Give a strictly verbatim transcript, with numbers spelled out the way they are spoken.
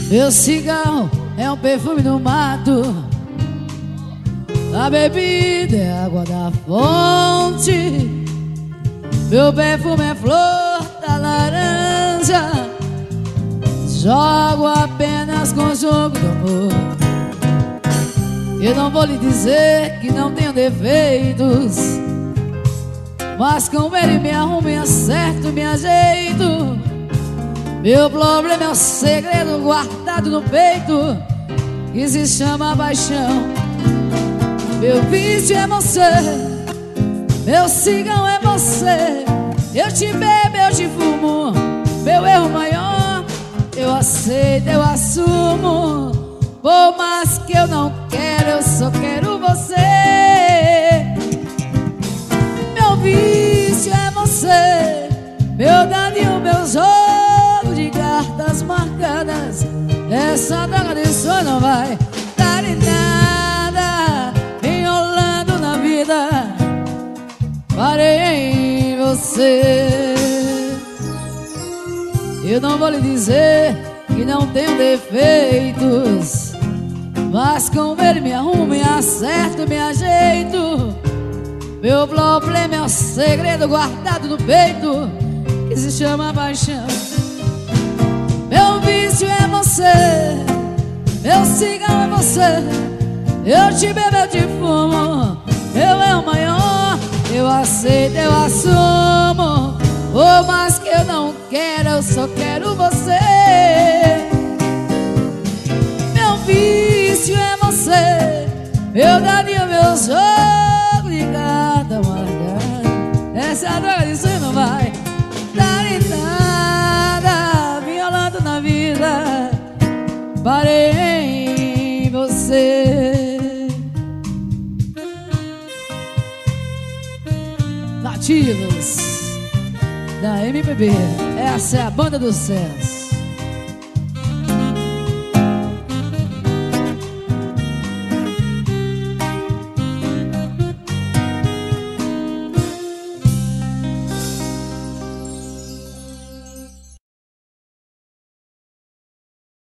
Meu cigarro é um perfume do mato, a bebida é água da fonte. Meu perfume é flor da laranja, jogo apenas com o jogo do amor. Eu não vou lhe dizer que não tenho defeitos, mas com ele me arrumo, me acerto, me ajeito. Meu problema é o segredo guardado no peito, que se chama paixão. Meu vício é você, meu cigarro é você. Eu te bebo, eu te fumo, meu erro maior eu aceito, eu assumo. Por mais que eu não quero, eu só quero você. Meu vício é você, meu dadinho, meu jogo de cartas marcadas. Essa droga de sonho não vai dar em nada, enrolando na vida. Parei em você. Eu não vou lhe dizer que não tenho defeitos, mas com ele me arrumo, me acerto, me ajeito. Meu problema é o segredo guardado no peito, que se chama paixão. Meu vício é você, meu cigarro é você. Eu te bebo, eu te fumo, eu é o maior. Eu aceito, eu assumo. Por mais que eu não quero, eu só quero você. Meu vício é você, meu dadinho, meu jogo de carta marcada. Essa droga de sonho não vai dar em nada, violando na vida. Parei em você. Nativos da M P B, essa é a banda do sucesso.